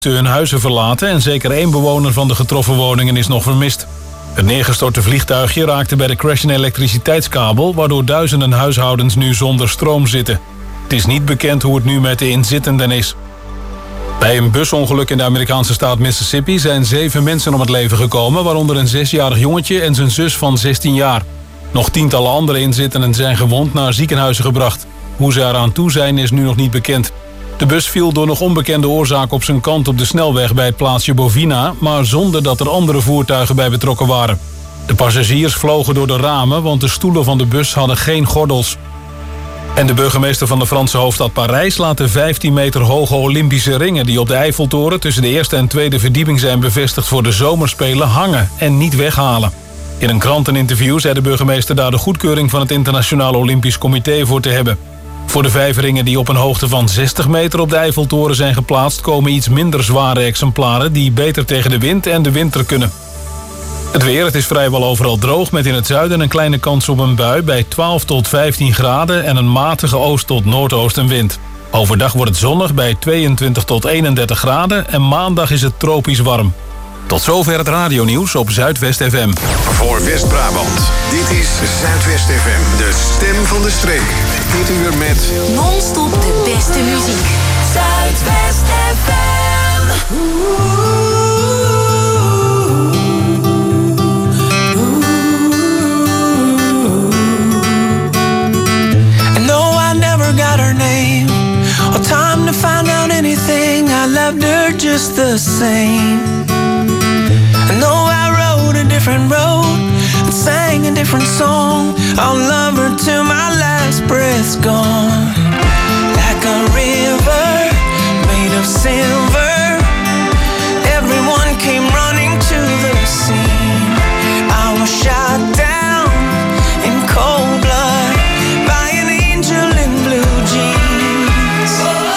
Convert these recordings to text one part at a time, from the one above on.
hun huizen verlaten en zeker 1 bewoner van de getroffen woningen is nog vermist. Het neergestorte vliegtuigje raakte bij de crash een elektriciteitskabel, waardoor duizenden huishoudens nu zonder stroom zitten. Het is niet bekend hoe het nu met de inzittenden is. Bij een busongeluk in de Amerikaanse staat Mississippi zijn 7 mensen om het leven gekomen, waaronder een 6-jarig jongetje en zijn zus van 16 jaar. Nog tientallen andere inzittenden zijn gewond naar ziekenhuizen gebracht. Hoe ze eraan toe zijn is nu nog niet bekend. De bus viel door nog onbekende oorzaak op zijn kant op de snelweg bij het plaatsje Bovina, maar zonder dat er andere voertuigen bij betrokken waren. De passagiers vlogen door de ramen, want de stoelen van de bus hadden geen gordels. En de burgemeester van de Franse hoofdstad Parijs laat de 15 meter hoge Olympische ringen die op de Eiffeltoren tussen de eerste en tweede verdieping zijn bevestigd voor de zomerspelen hangen en niet weghalen. In een kranteninterview zei de burgemeester daar de goedkeuring van het Internationaal Olympisch Comité voor te hebben. Voor de 5 ringen die op een hoogte van 60 meter op de Eiffeltoren zijn geplaatst, komen iets minder zware exemplaren die beter tegen de wind en de winter kunnen. Het weer, het is vrijwel overal droog met in het zuiden een kleine kans op een bui bij 12 tot 15 graden en een matige oost- tot noordoostenwind. Overdag wordt het zonnig bij 22 tot 31 graden en maandag is het tropisch warm. Tot zover het radionieuws op Zuidwest FM. Voor West-Brabant, dit is Zuidwest FM, de stem van de streek. Dit uur met non-stop de beste muziek. Zuidwest FM. I know I never got her name or time to find out anything. I loved her just the same. I know I rode a different road and sang a different song. I'll love her till my last breath's gone. Like a river made of silver, everyone came running to the scene. I was shot down in cold blood by an angel in blue jeans.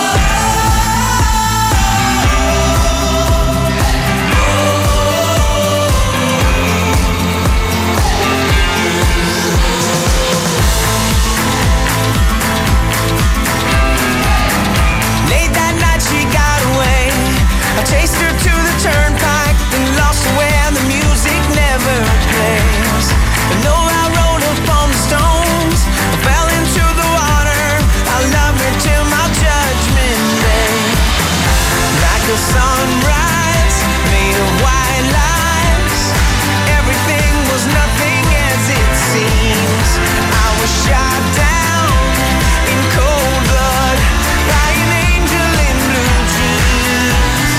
Late that night she got away. I chased her to the turnpike and lost her where the music never plays. But no, I rolled up on the stones, I fell into the water. I loved her till my judgment day. Like a sunrise made of white lies, everything was nothing as it seems. I was shot down in cold blood by an angel in blue jeans.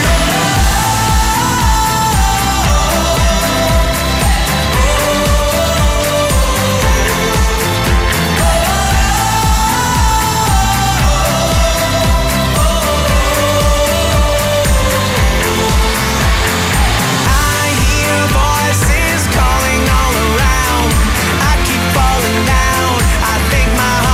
I hear voices calling all around. I keep falling down. I think my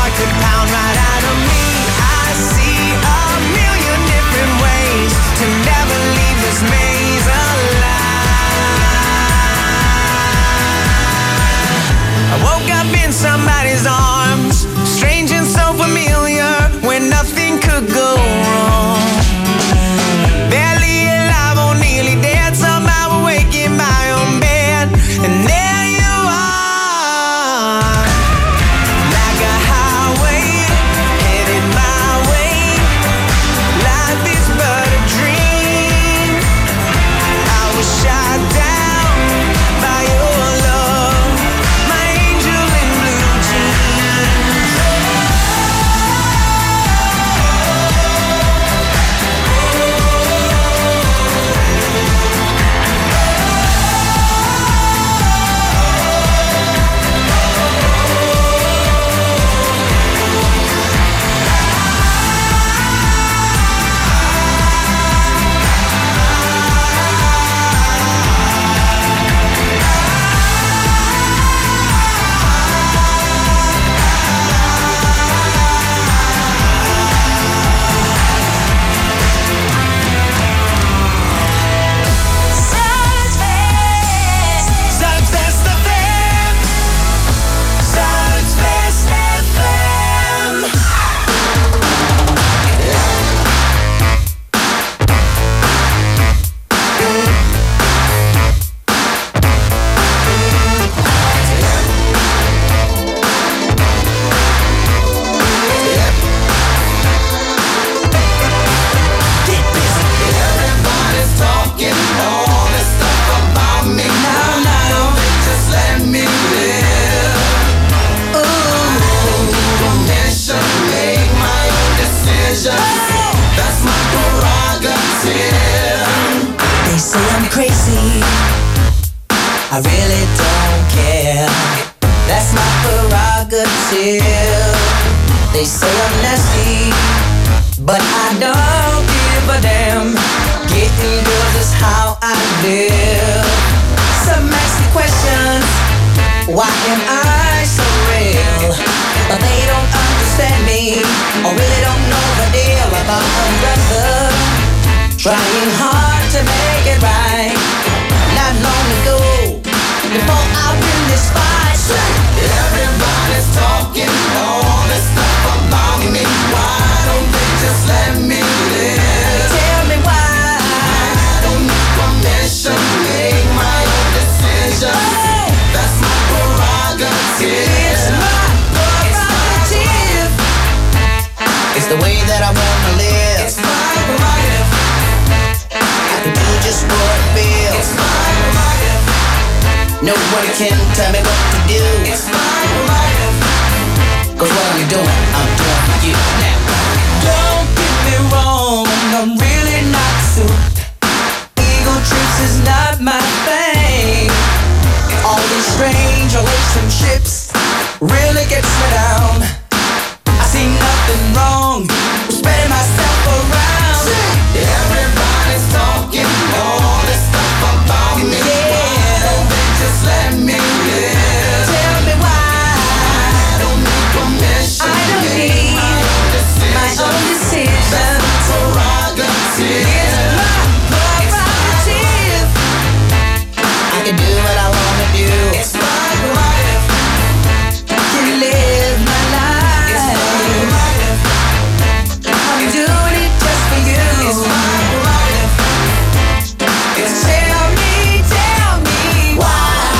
positive. They say I'm nasty, but I don't give a damn. Getting girls is how I live. Some ask me questions, why am I so real? But they don't understand me, or really don't know the deal about a brother trying hard to make it right. Not long ago, before I win this fight, everybody's talking all this stuff about me. Why don't they just let me live? Tell me why. I don't need permission, make my own decision. Oh. That's my prerogative. It's my prerogative. It's the way that I wanna live. It's my prerogative. I can do just what I feel. It's my prerogative. Nobody can tell me what to do. It's my prerogative. Cause what I'm doing, I'm doing for you now. Don't get me wrong, I'm really not suited. Ego trips is not my thing. All these strange relationships really gets me down. I see nothing wrong with spreading myself around. Everybody's talking all this stuff about me. Yeah. Just let me live. Tell me why. I don't need permission. I don't need my own decision. That's my prerogative. It's my prerogative. I can do what I wanna do. It's my prerogative. I can live my life. It's my prerogative. I'm doing it just for you. It's my prerogative. It's tell me why.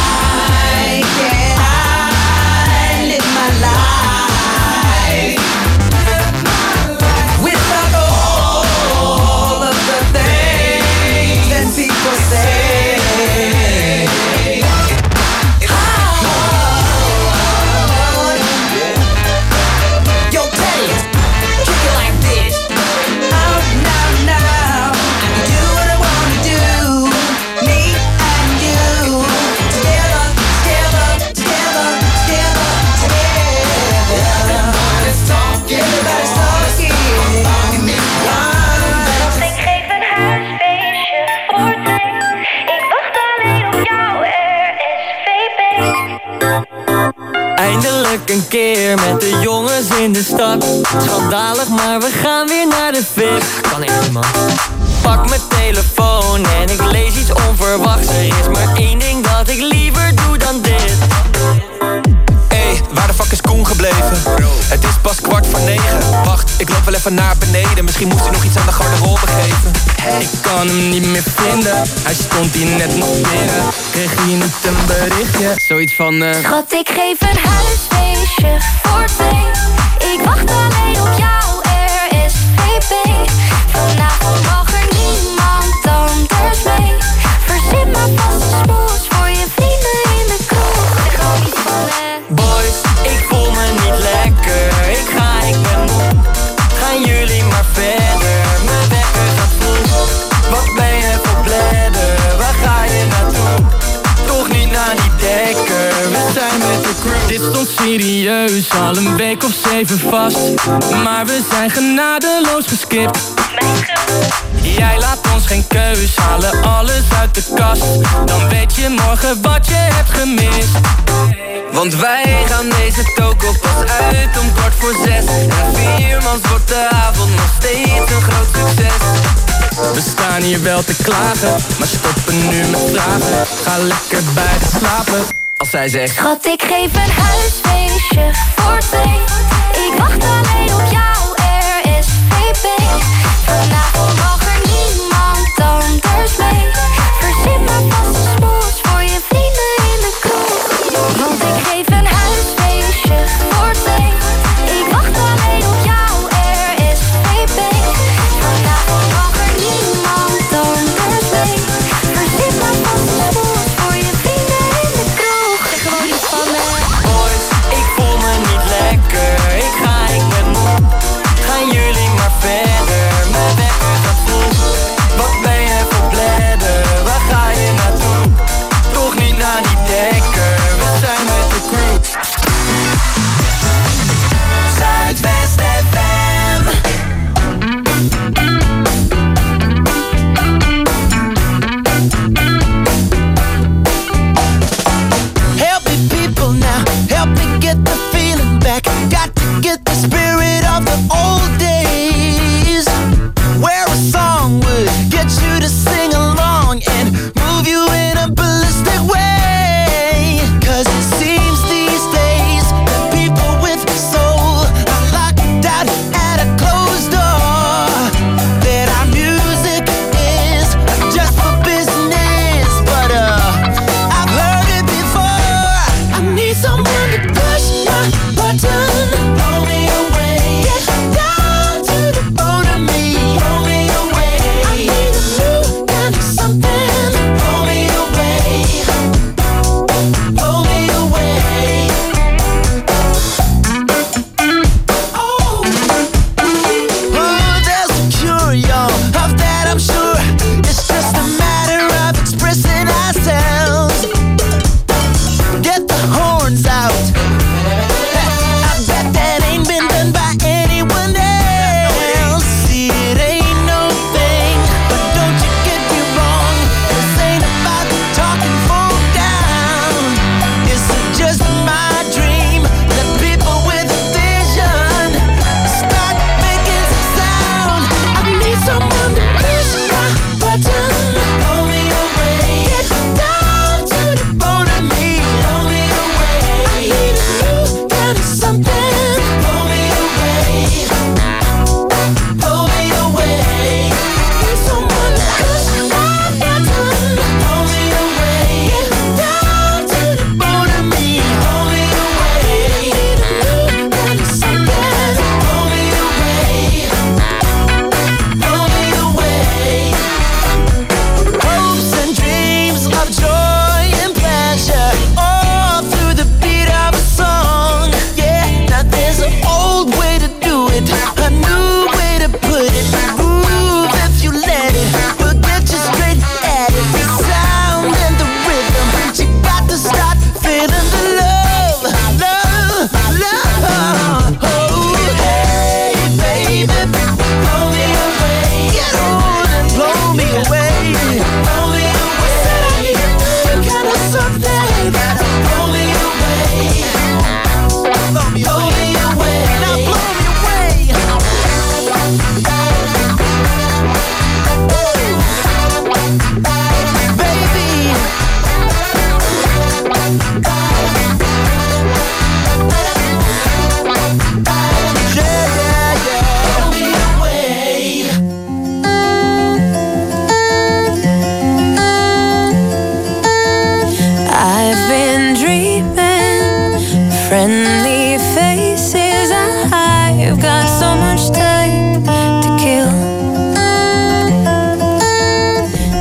Een keer met de jongens in de stad. Schandalig, maar we gaan weer naar de VIP. Kan echt niet, man. Pak mijn telefoon en ik lees iets onverwachts. Er is maar één ding dat ik liever doe dan dit. Hey, waar de fuck is Koen gebleven? Het is pas 8:45. Wacht, ik loop wel even naar beneden. Misschien moest hij nog iets aan de garderobe geven. Ik kan hem niet meer vinden. Hij stond hier net nog binnen. Kreeg hier niet een berichtje. Zoiets van Schat, ik geef een huisfeestje voor twee. Ik wacht alleen op jou, RSVP. Vanavond mag er niemand anders mee. Verzin maar vast een smoes voor je vrienden in de kroeg. Zeg gewoon iets van boys, ik voel me niet lekker. Ik ben moe. Gaan jullie maar verder. Mijn wekker gaat vroeg. Wat ben je voor bladder? Waar ga je naartoe? Toch niet naar die dekker. We zijn met de crew. Dit stond serieus, al een week of 7 vast. Maar we zijn genadeloos geskipt. Jij laat ons geen keus, halen alles uit de kast. Dan weet je morgen wat je hebt gemist. Want wij gaan deze toko pas uit om 6:15. En 4 mans wordt de avond nog steeds een groot succes. We staan hier wel te klagen, maar stoppen nu met vragen. Ga lekker bij de slapen, als zij zegt: schat, ik geef een huisfeestje voor twee. Ik wacht alleen op jou, RSVP. Vanavond mag er niemand anders mee. Verzin maar vast een smoes voor je vrienden in de kroeg. Want ik geef een huisfeestje voor twee. Ik wacht alleen op jou, RSVP. Vanavond mag er niemand anders mee. Verzin maar vast een smoes voor je vrienden in de kroeg. Zeg gewoon iets van boys, ik voel me niet lekker. Ik ben moe. Gaan jullie maar verder. Mijn wekker gaat vroeg. Wat ben je voor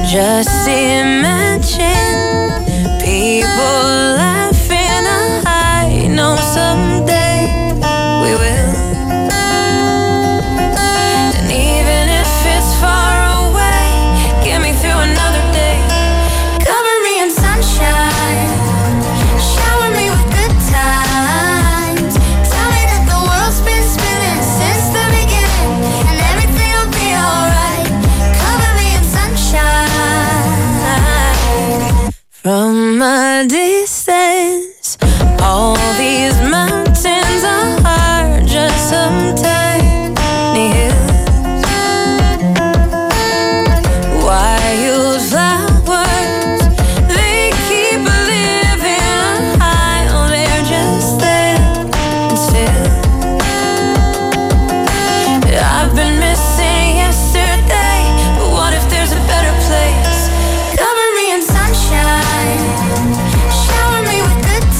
Just imagine people laughing. I know someday we will. And even if it's far away, get me through another day. Cover me in sunshine, shower me with good times. Tell me that the world's been spinning since the beginning, and everything will be alright. Cover me in sunshine. From a distance, all these mountains are just some tiny hills. Wildflowers, they keep living high. Oh, they're just there and still. I've been missing yesterday, but what if there's a better place? Cover me in sunshine, shower me with good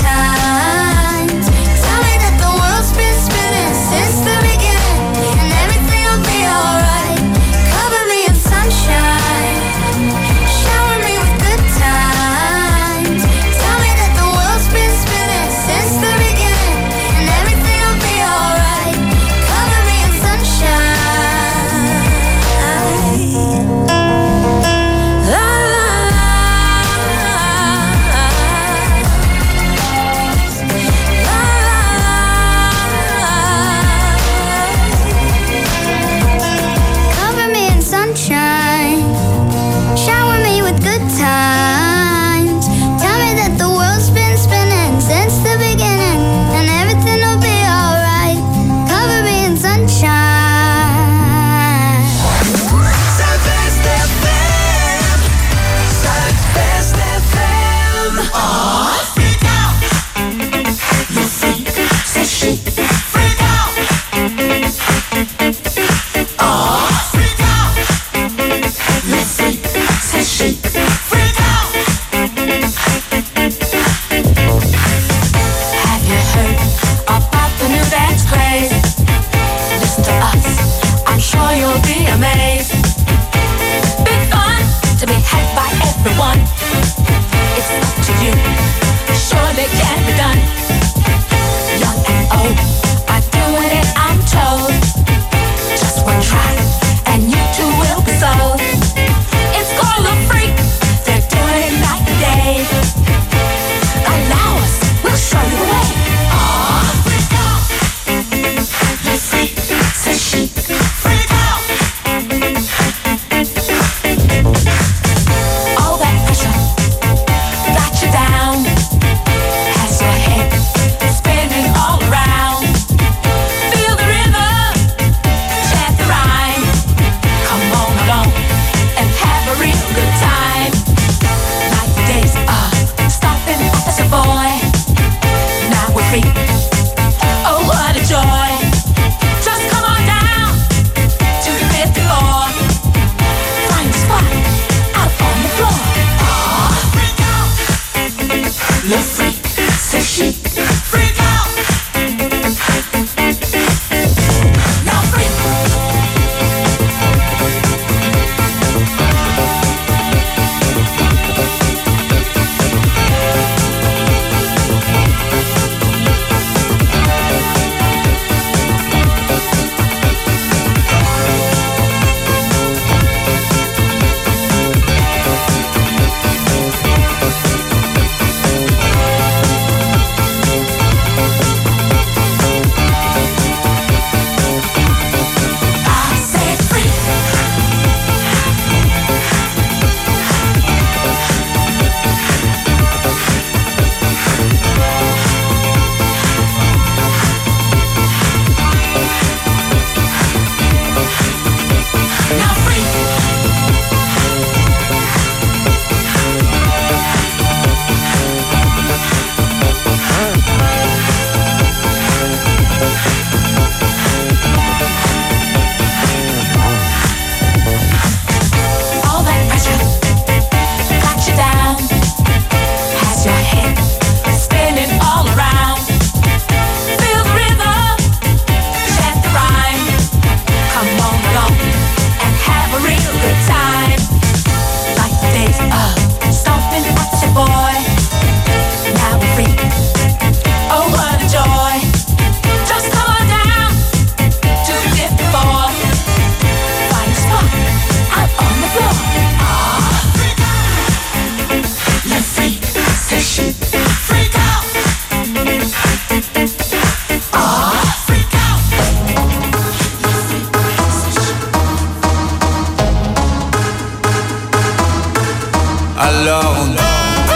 Alors on danse.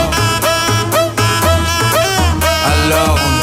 Alors on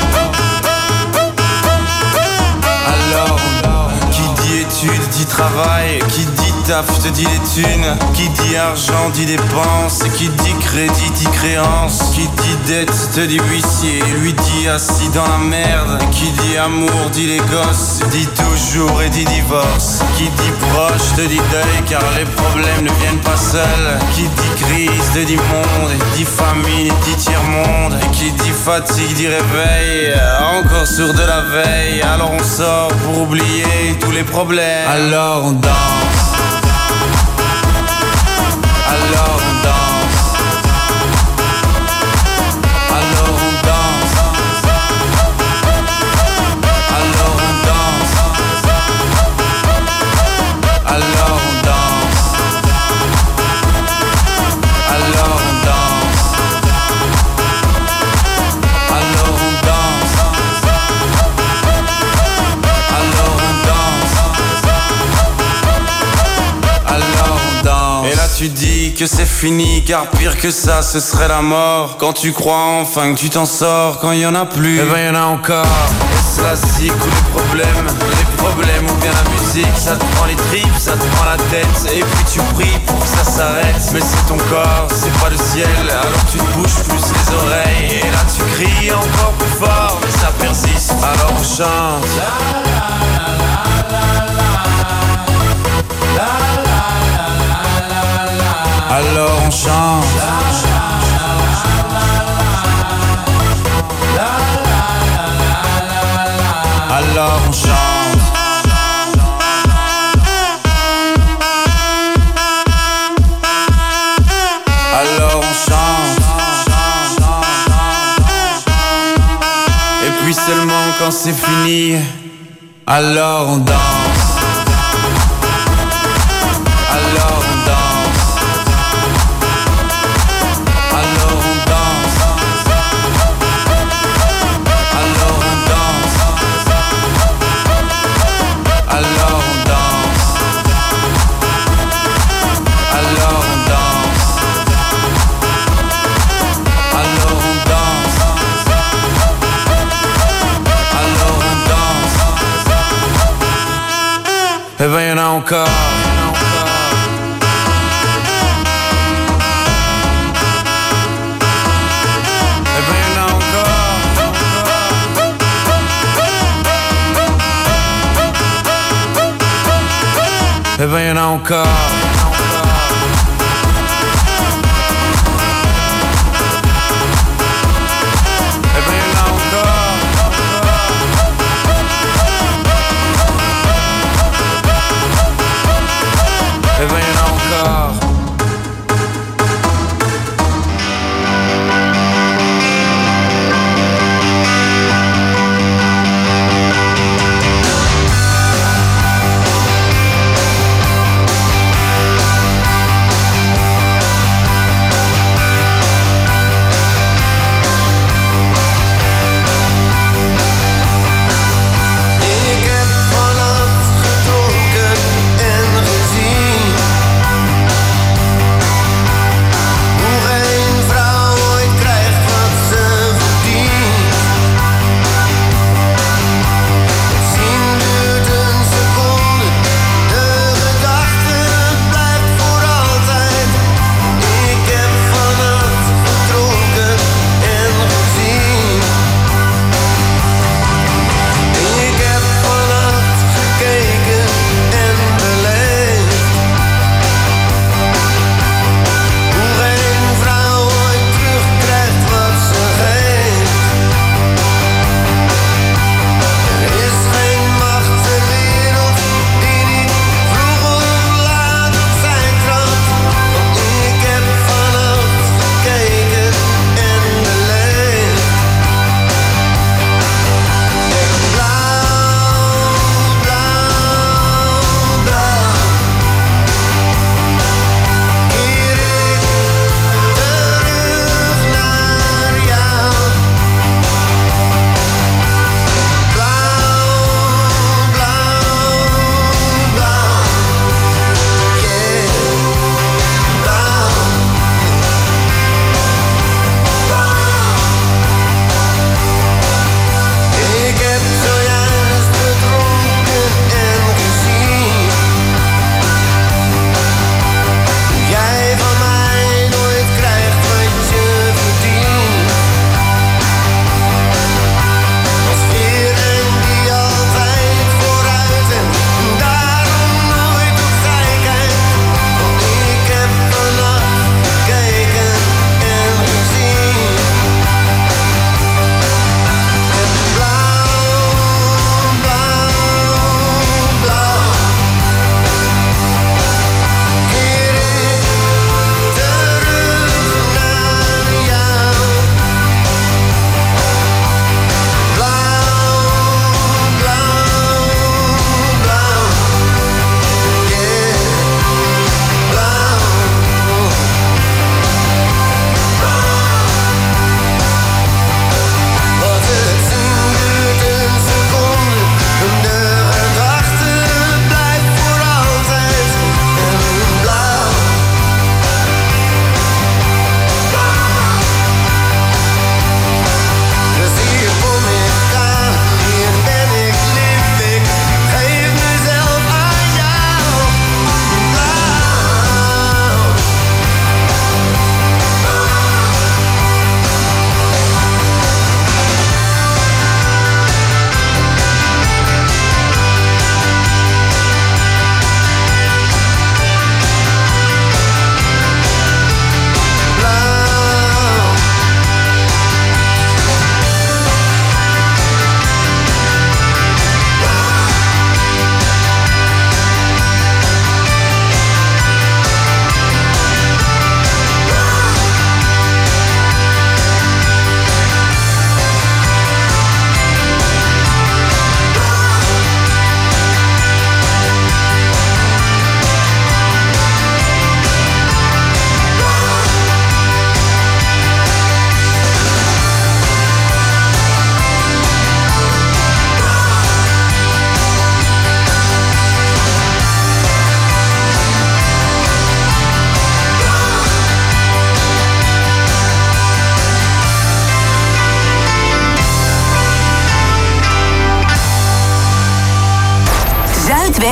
qui dit études dit travail, qui dit taf te dit les thunes, qui dit argent dit dépenses, qui dit crédit dit créance, qui dit dette te dit huissier, lui dit assis dans la merde, qui dit amour dit les gosses, dit toujours et dit divorce, qui dit proche te dit deuil car les problèmes ne viennent pas seuls, qui dit crise te dit monde, dit famine dit tiers-monde, et qui dit fatigue dit réveil, encore sur de la veille, alors on sort pour oublier tous les problèmes, alors on danse. Alors on danse. Alors on danse. Alors on danse. Alors on danse. Alors on danse. Alors on danse. Alors on danse. Alors on danse. Et là tu dis que c'est fini, car pire que ça ce serait la mort. Quand tu crois enfin que tu t'en sors, quand y en a plus, eh ben y en a encore. Est-ce la zik ou les problèmes ou bien la musique, ça te prend les tripes, ça te prend la tête, et puis tu pries pour que ça s'arrête. Mais c'est ton corps, c'est pas le ciel, alors tu te bouges plus les oreilles, et là tu cries encore plus fort, mais ça persiste, alors on chante. Alors on chante. Alors on chante. Alors on chante. Et puis seulement quand c'est fini, alors on danse. Alors on danse. Eh ben y'en a encore. Eh ben y'en a encore. Eh ben y'en a encore. Eh ben y'en a encore.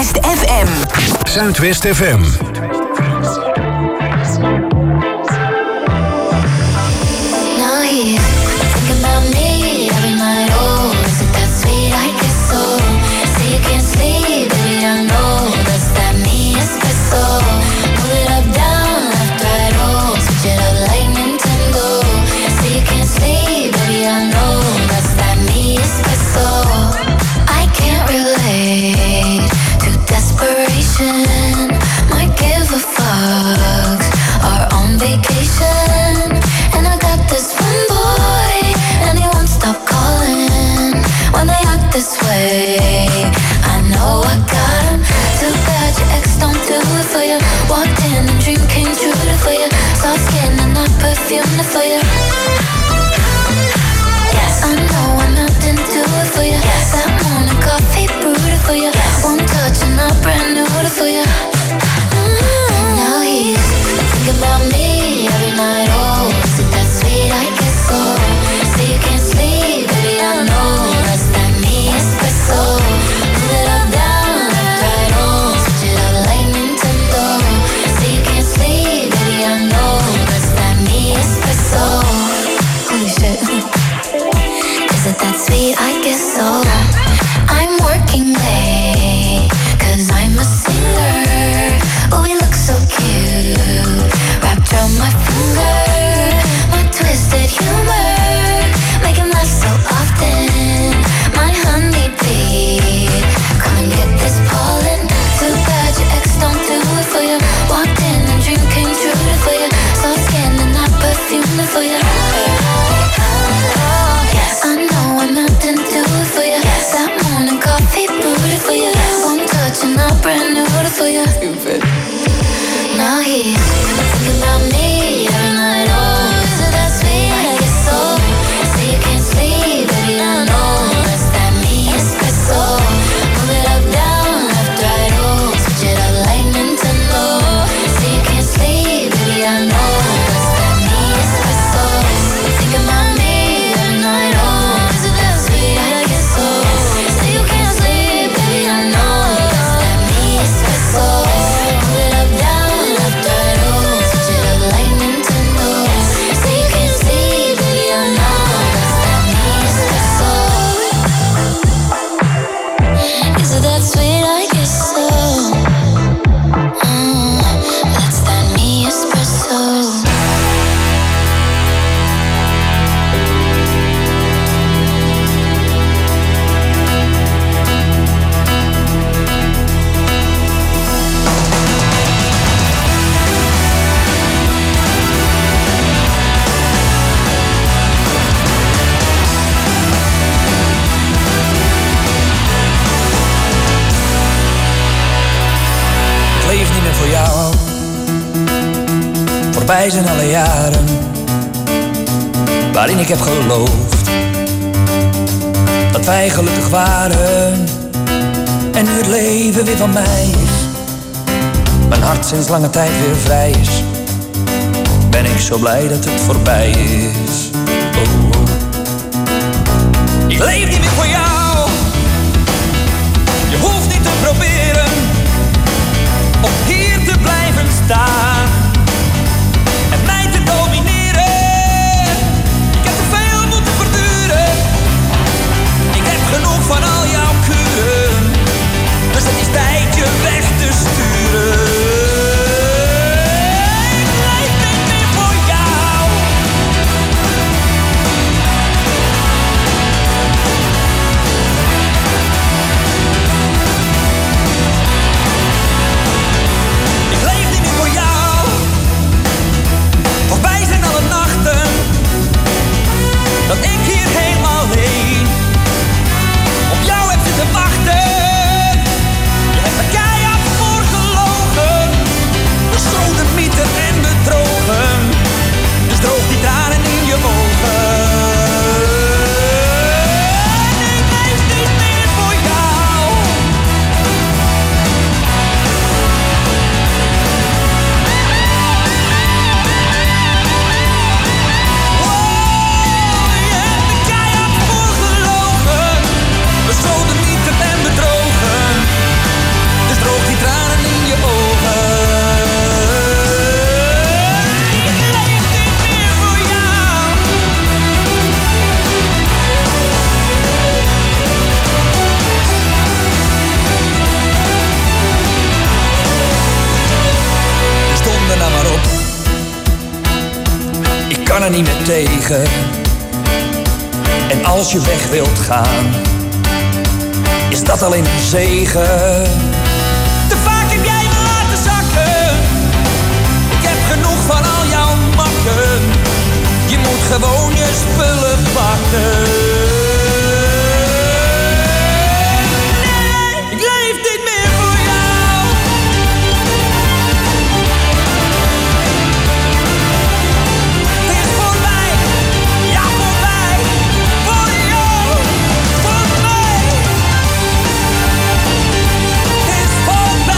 Zuidwest FM. Zuidwest FM. Now he's thinking about me every night. Oh, is it that sweet? I guess so. Say you can't sleep, baby, I know that's that me espresso. Move it up, down, left, right, oh, switch it up like Nintendo. Say you can't sleep, baby, I know that's that me espresso. I can't relate to desperation. Might give a fuck. Are on vacation, and I got this one boy, and he won't stop calling. When they act this way, I know I got him. Too bad your ex don't do it for you. Walked in and dream came true for you. Soft skin and not perfume for you. Yes, I know I'm nothing to it for you. Yes, that morning coffee brewed for you. Yes, one touch and not brand new for you. Now he's thinking about me every night. Oh, is it that sweet? I guess so. Say you can't sleep, baby, I know that's that me espresso. Move it up, down, left, right, oh, switch it up like Nintendo. Say you can't sleep, baby, I know that's that me espresso. Holy shit. Is it that sweet? I guess so. I'm working late, 'cause I'm a singer. Oh, we look so cute, wrapped around my finger. My twisted humor, make him laugh so often. My honeybee, come and get this pollen. Too bad your ex don't do it for you. Walked in and dream came true for you. Soft skin and not perfume for you. Yes, I know I'm nothing to it for you. Yes, that morning coffee brewed for you. One touch and not brand new for you. Now he's thinking about me every night. Oh, is it that sweet? I guess so. Say you can't sleep, baby, I know that's that me espresso. Move it up, down, left, right, oh, switch it up like Nintendo. Say you can't sleep, baby, I know that's that me espresso. Thinking about me every night. Oh, is it that sweet? I guess so. Say you can't sleep, baby, I know that's that me espresso. Move it up, down, left, right, oh, switch it up like Nintendo. Say you can't sleep, baby, I know that's that me espresso. Is it that sweet? I guess so. That's that me espresso. Ik leef niet meer voor jou. Voorbij zijn alle jaren waarin ik heb geloofd dat wij gelukkig waren. En nu het leven weer van mij is, mijn hart sinds lange tijd weer vrij is, ben ik zo blij dat het voorbij is. Oh, oh. Ik leef niet meer voor jou. Je hoeft niet te proberen om hier te blijven staan en mij te domineren. Ik heb te veel moeten verduren. Ik heb genoeg van al jouw kuren, dus het is tijd je weg te sturen. Ik leef niet meer voor jou. Ik leef niet meer voor jou. kan er niet meer tegen. En als je weg wilt gaan, is dat alleen een zegen. Te vaak heb jij me laten zakken. Ik heb genoeg van al jouw makken. Je moet gewoon je spullen pakken. Nee, ik leef niet meer voor jou. Het is voorbij, ja voorbij. Voor jou, voor mij. Het is voorbij.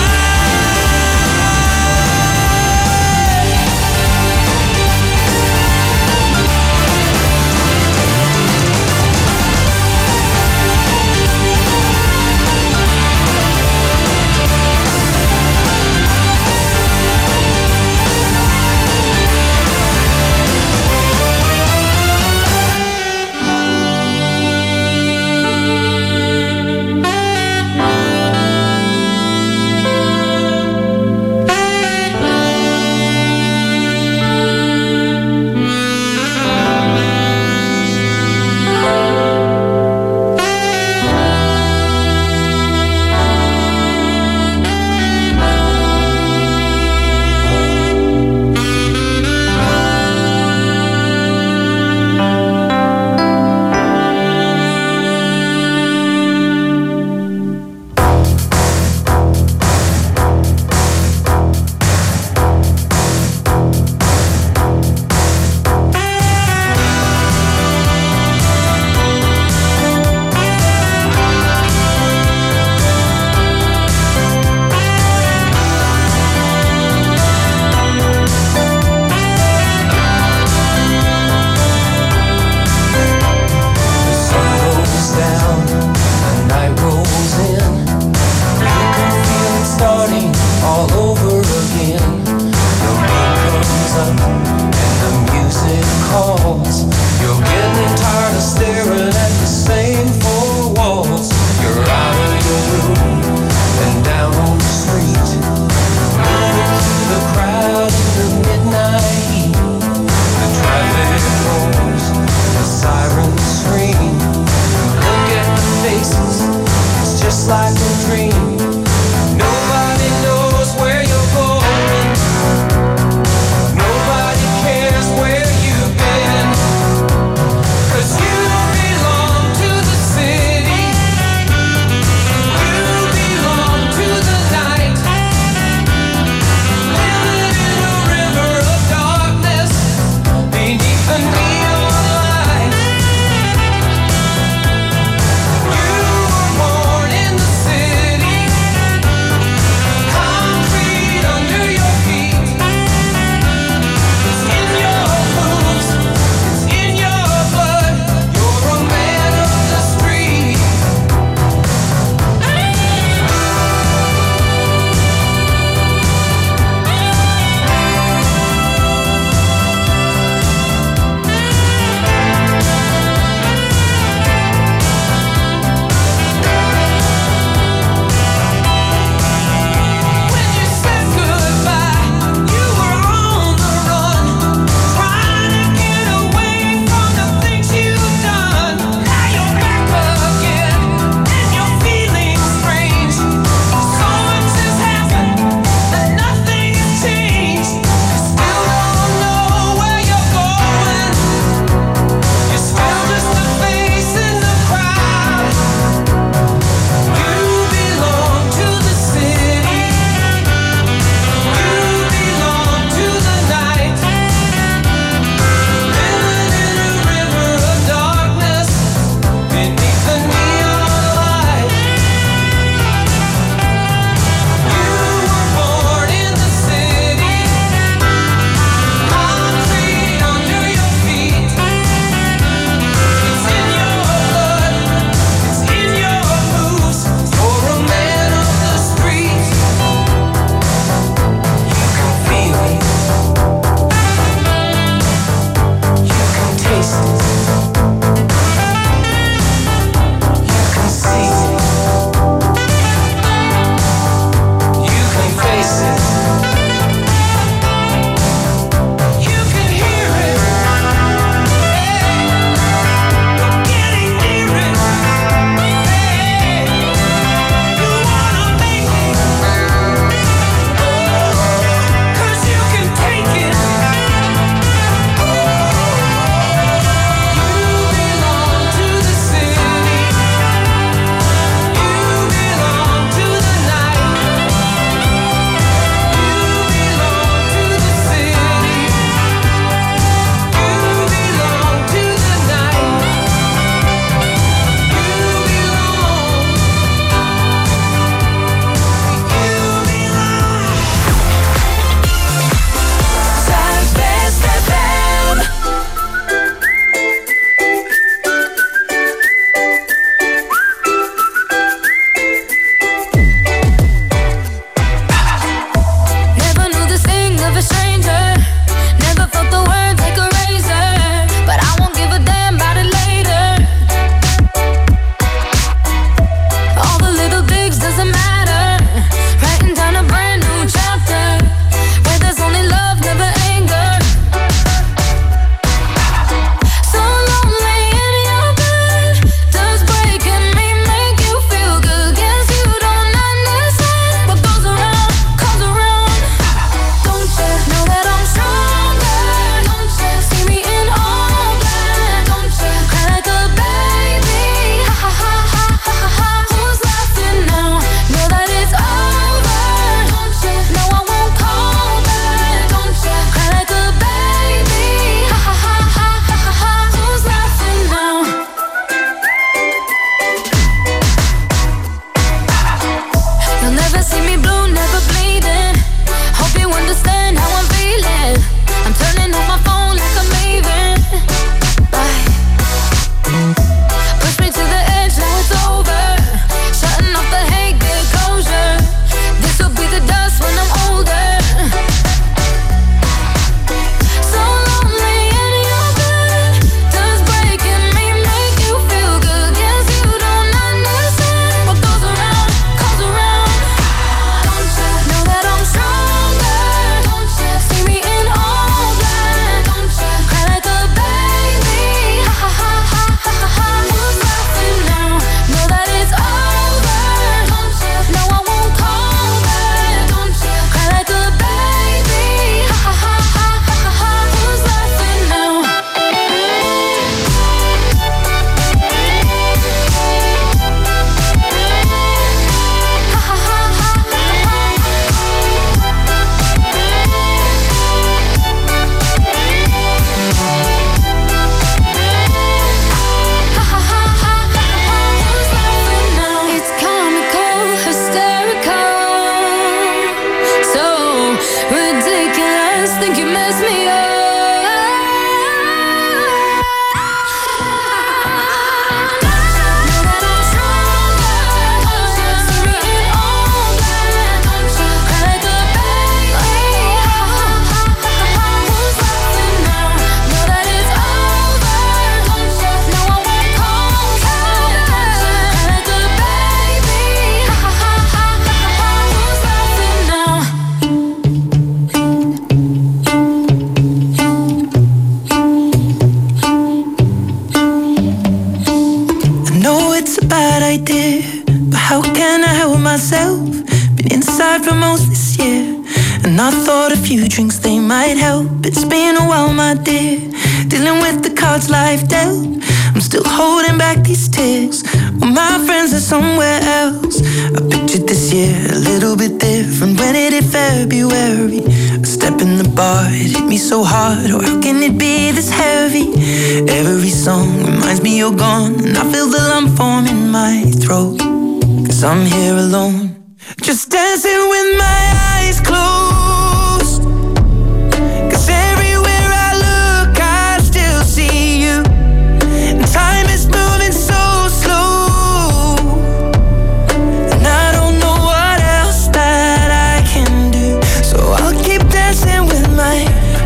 And I thought a few drinks, they might help. It's been a while, my dear, dealing with the cards life dealt. I'm still holding back these tears, well, my friends are somewhere else. I pictured this year a little bit different when it hit February. A step in the bar, it hit me so hard. Oh, how can it be this heavy? Every song reminds me you're gone, and I feel the lump form in my throat. 'Cause I'm here alone, just dancing with my eyes closed. 'Cause everywhere I look, I still see you. And time is moving so slow, and I don't know what else that I can do. So I'll keep dancing with my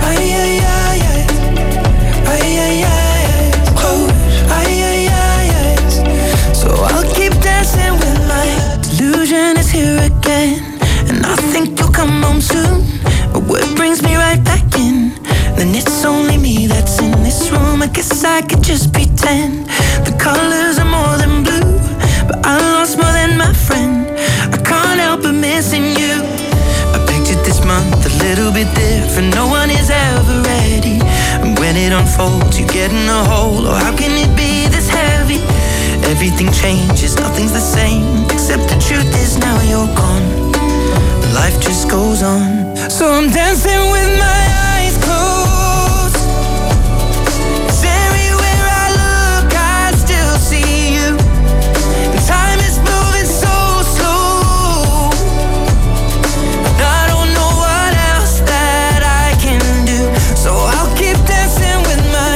closed. So I'll keep dancing with my delusion is here again, and I think you'll come home soon. But what brings me right back in? Then it's only me that's in this room. I guess I could just pretend the colors are more than blue, but I lost more than my friend. I can't help but missing you. I pictured this month a little bit different. No one is ever ready, and when it unfolds, you get in a hole. Oh, how can it be this heavy? Everything changes, nothing's the same, except the truth is now you're gone. Life just goes on, so I'm dancing with my eyes closed. 'Cause everywhere I look, I still see you. And time is moving so slow, and I don't know what else that I can do. So I'll keep dancing with my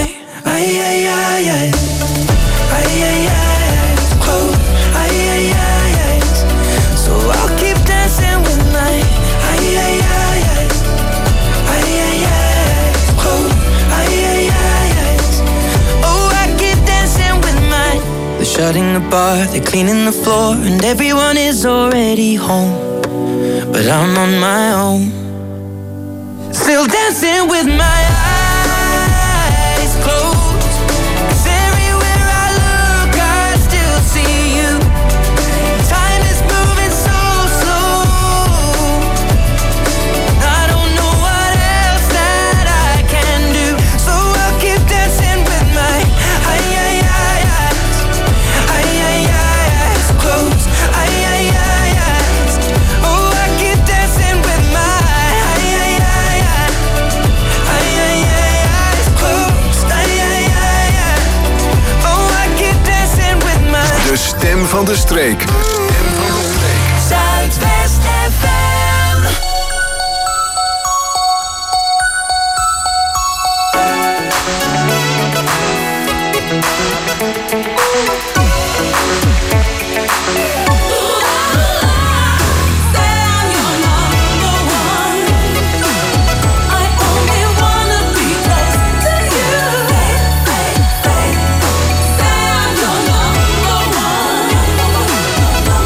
so I'll keep dancing with my oh, I keep dancing with my. They're shutting the bar, they're cleaning the floor, and everyone is already home, but I'm on my own, still dancing with my eyes closed. 'Cause everywhere I look, I still see you. Time is moving so slow, I don't know what else that I can do. So I'll keep dancing with my eyes closed. Oh, I keep dancing with my eyes closed. Oh, I keep dancing with my. De stem van de streek. Zuidwest FM. Say I'm your number one.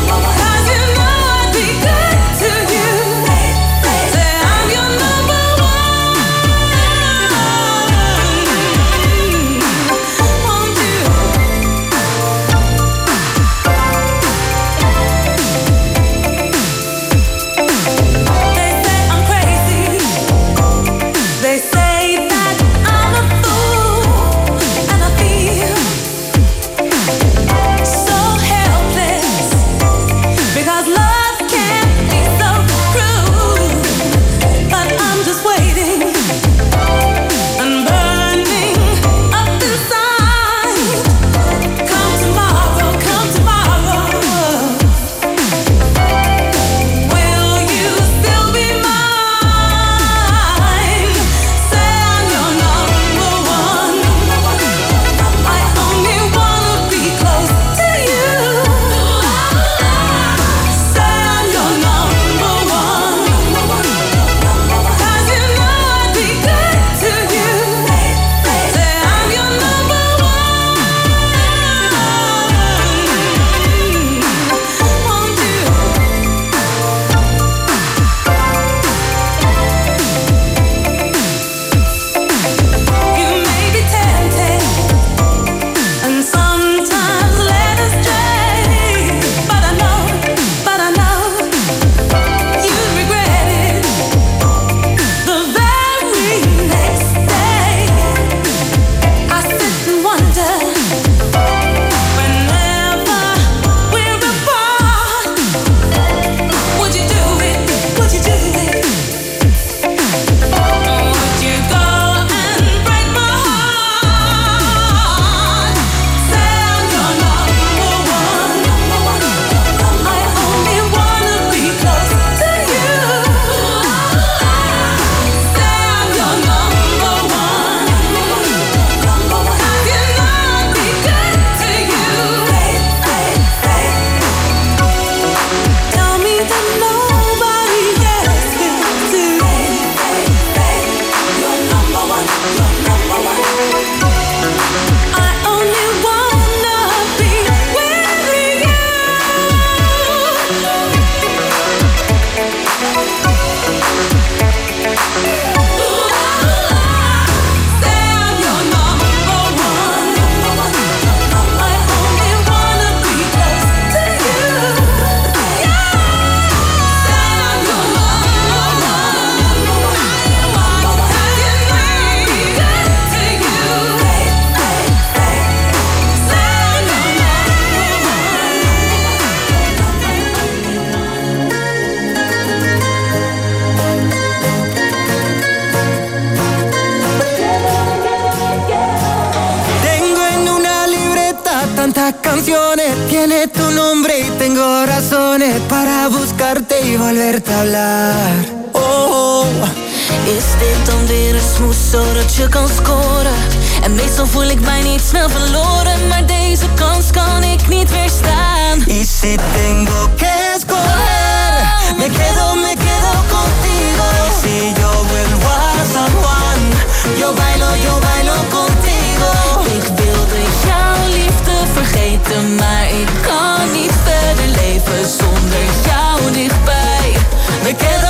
Esta canción tiene tu nombre y tengo razones para buscarte y volverte a hablar. Oh, is dit dan weer een smoes zodat je kan scoren? En meestal voel ik mij niet snel verloren, maar deze kans kan ik niet weerstaan. Y si tengo que escoger, me quedo contigo. Y si yo vuelvo a San Juan, yo bailo contigo. Ik wilde jouw liefde vergeten, maar ik kan niet verder leven zonder jou dichtbij. Me quedo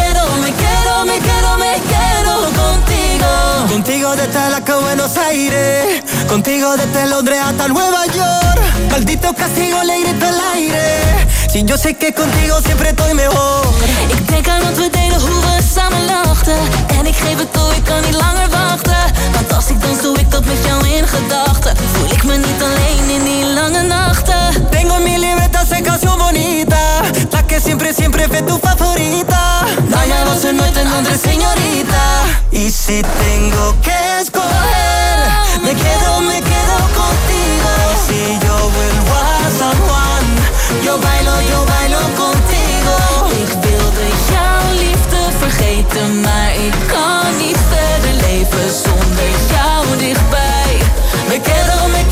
contigo. Contigo desde la que Buenos Aires, contigo desde Londres hasta Nueva York. Maldito castigo, le grito al aire. Si yo sé que contigo siempre estoy mejor. Ik denk aan wat we deden, hoe we samen lachten. En ik geef het toe, ik kan niet langer wachten. Want als ik dans, doe ik dat met jou in gedachten. Voel ik me niet alleen in die lange nachten. Tengo mi libreta esa canción bonita, la que siempre fue tu favorita. Dañamos en nuestra nombre, señorita. Y si tengo que escoger, me quedo contigo. Y si yo vuelvo a San Juan, yo bailo contigo. Ik wilde jouw liefde vergeten, maar ik kan niet verder leven zonder jou dichtbij. Me quedo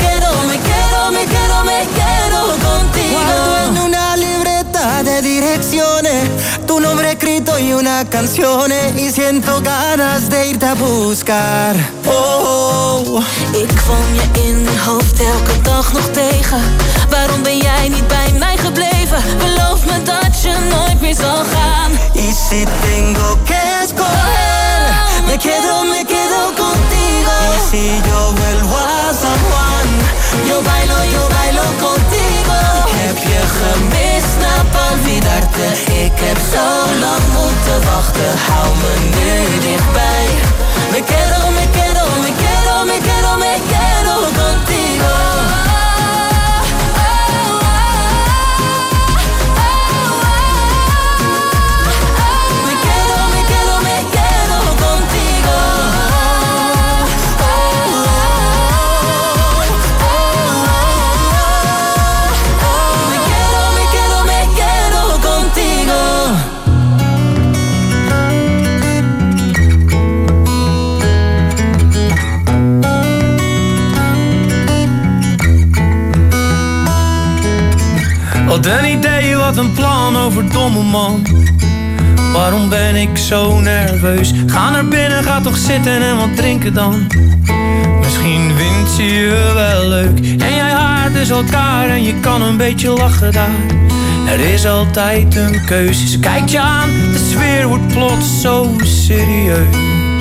contigo. Guardo en una libreta de direcciones tu nombre escrito y una canción, y siento ganas de irte a buscar. Oh, ik kwam je in mijn hoofd elke dag nog tegen. Waarom ben jij niet bij mij gebleven? Beloof me dat je nooit meer zal gaan. Y si tengo que escoger, me quedo contigo. Y si yo vuelvo a San Juan, yo bailo contigo. Heb je gemist na olvidarte? Ik heb zo lang moeten wachten, hou me nu dichtbij. Me quedo contigo. Wat een idee, wat een plan, overdomme man. Waarom ben ik zo nerveus? Ga naar binnen, ga toch zitten en wat drinken dan. Misschien vindt ze je wel leuk en jij haart dus elkaar en je kan een beetje lachen daar. Er is altijd een keuze, ze kijkt je aan, de sfeer wordt plots zo serieus.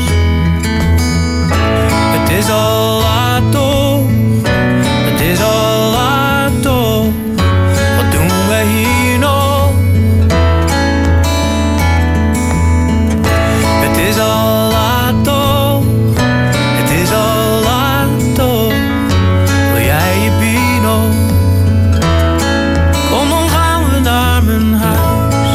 Het is al laat toch, het is al laat toch. Wat doen wij hier nog? Het is al laat toch, het is al laat toch. Wil jij je pino? Kom, dan gaan we naar mijn huis.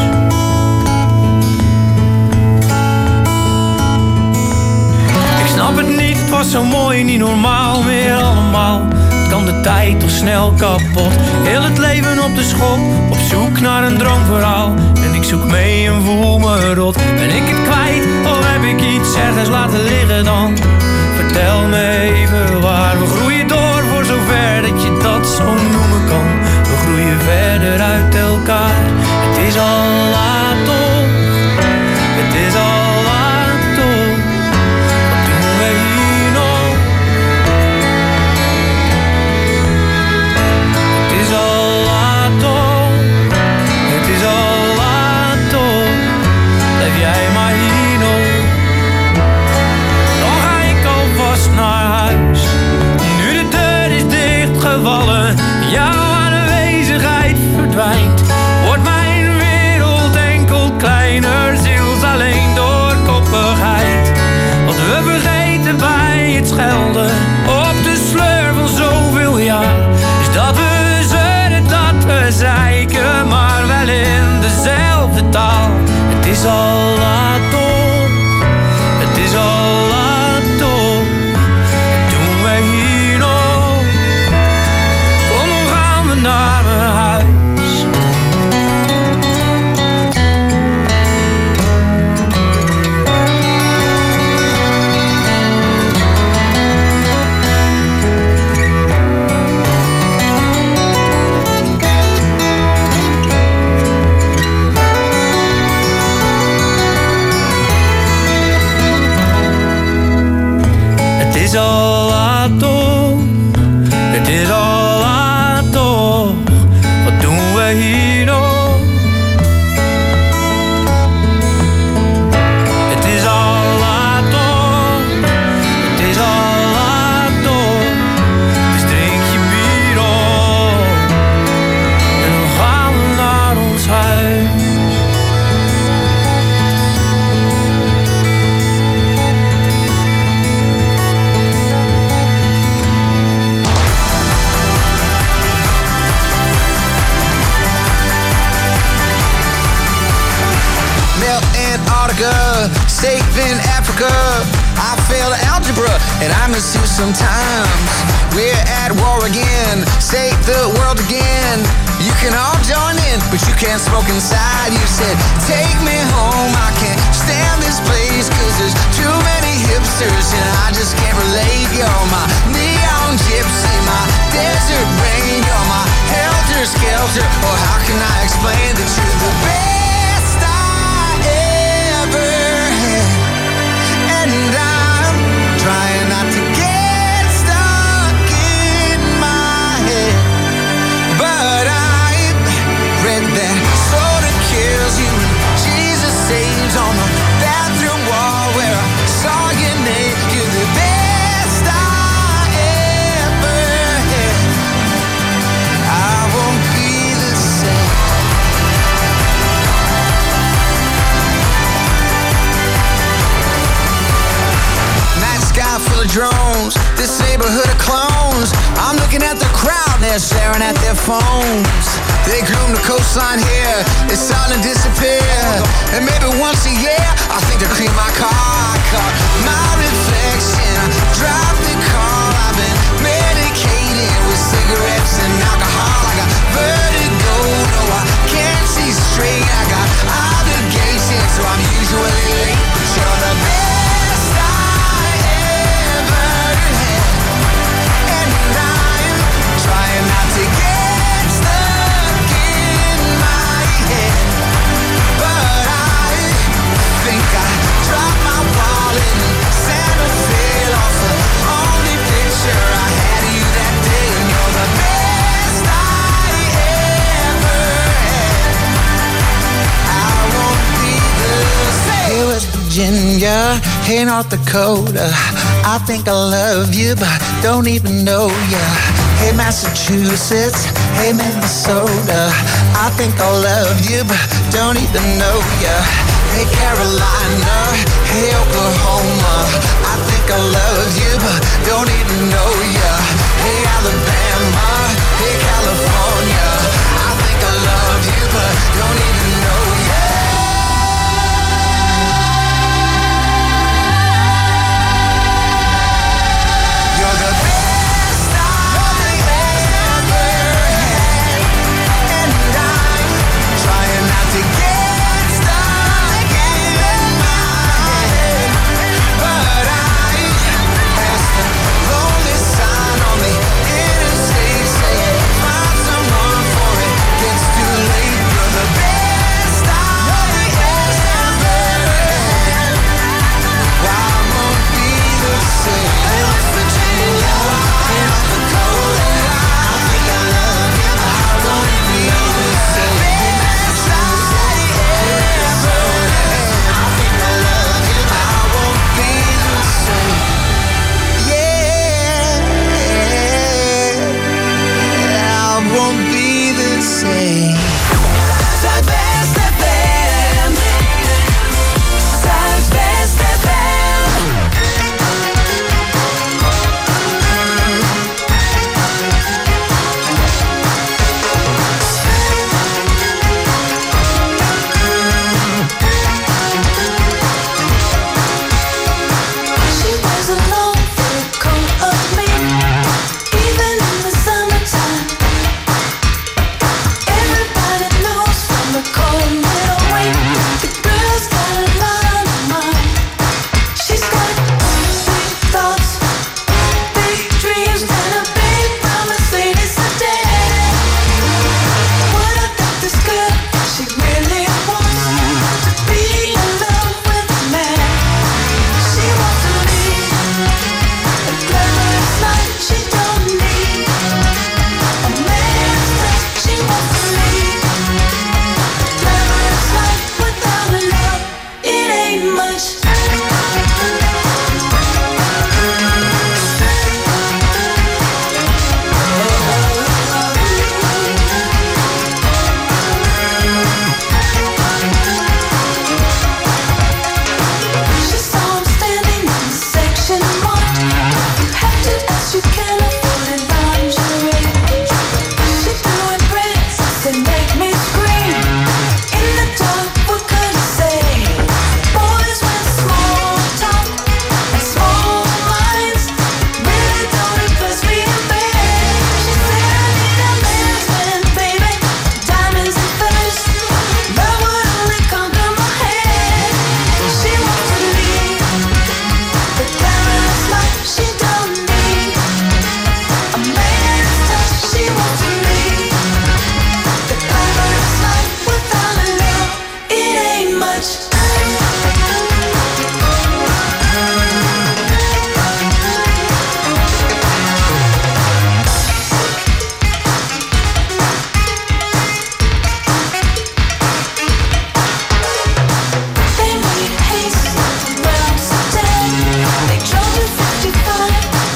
Ik snap het niet, het was zo mooi, niet normaal meer allemaal. Kan de tijd toch snel kapot. Heel het leven op de schop, op zoek naar een droomverhaal. En ik zoek mee en voel me rot. Ben ik het kwijt of heb ik iets ergens laten liggen dan? Vertel me even waar. We groeien door voor zover dat je dat zo noemen kan. We groeien verder uit elkaar. Het is al laat toch, het is al laat toch. Wat doen we hier nog? Het is al laat toch, het is al laat toch. Blijf jij maar hier nog. Dan ga ik is al laat toch, het is al laat toch. Wat doen we hier nog? Het is al laat toch, het is al laat toch. Dus drink je bier op en dan gaan we naar ons huis. Safe in Africa, I failed algebra and I miss you sometimes. We're at war again, save the world again. You can all join in, but you can't smoke inside. You said, take me home, I can't stand this place, cause there's too many hipsters and I just can't relate. You're my neon gypsy, my desert rain, you're my helter-skelter. Or how can I explain that you're the best I ever had? And I'm trying not to get stuck in my head, but I read that soda kills you and Jesus saves on the bathroom wall where I saw your name. You're the best I ever had. I won't be the same. Night sky full of drones, this neighborhood of clones. I'm looking at the crowd, they're staring at their phones. They groom the coastline here, it's starting to disappear. And maybe once a year, I think to clean my car. I caught my reflection, I drive the car. I've been medicated with cigarettes and alcohol. I got vertigo, no I can't see straight. I got obligations, so I'm usually late. But you're the best I ever had. And I'm trying not to get stuck in my head, but I think I dropped my wallet and Santa fell off the only picture I had of you that day. And you're the best I ever had. I won't be the same. Hey West Virginia, hey North Dakota, I think I love you but don't even know ya. Hey Massachusetts, hey Minnesota, I think I love you but don't even know ya. Hey Carolina, hey Oklahoma, I think I love you but don't even know